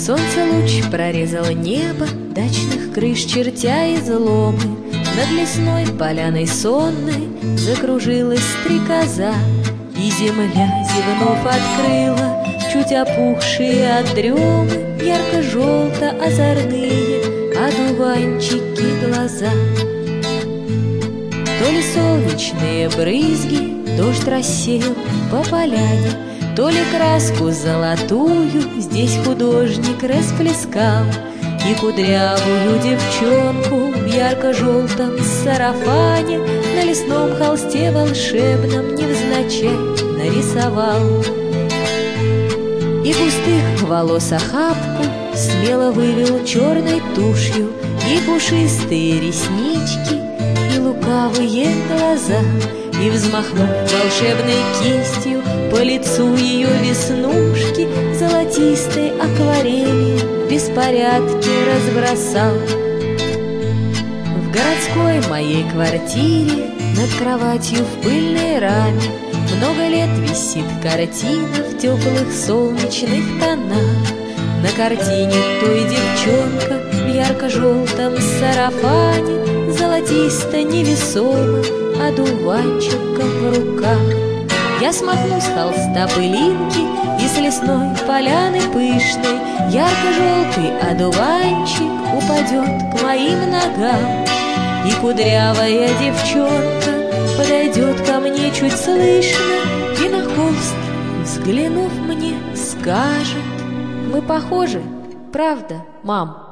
Солнце луч прорезало небо, дачных крыш чертя изломы. Над лесной поляной сонной закружилась стрекоза, и земля, зевнув, открыла чуть опухшие от дремы ярко-желто-озорные одуванчики глаза. То ли солнечные брызги дождь рассеял по поляне, то ли краску золотую здесь художник расплескал, и кудрявую девчонку в ярко-желтом сарафане на лесном холсте волшебном невзначай нарисовал. И густых волос охапку смело вывел черной тушью, и пушистые реснички, и лукавые глаза, и, взмахнув волшебной кистью, по лицу ее веснушки золотистой акварелью в беспорядке разбросал. В городской моей квартире над кроватью в пыльной раме много лет висит картина в теплых солнечных тонах. На картине той девчонка в ярко-желтом сарафане, золотисто невесомым одуванчиком в руках. Я смахну с холста пылинки, и с лесной поляны пышной ярко-желтый одуванчик упадет к моим ногам. И кудрявая девчонка подойдет ко мне чуть слышно, и на холст, взглянув мне, скажет: мы похожи, правда, мам?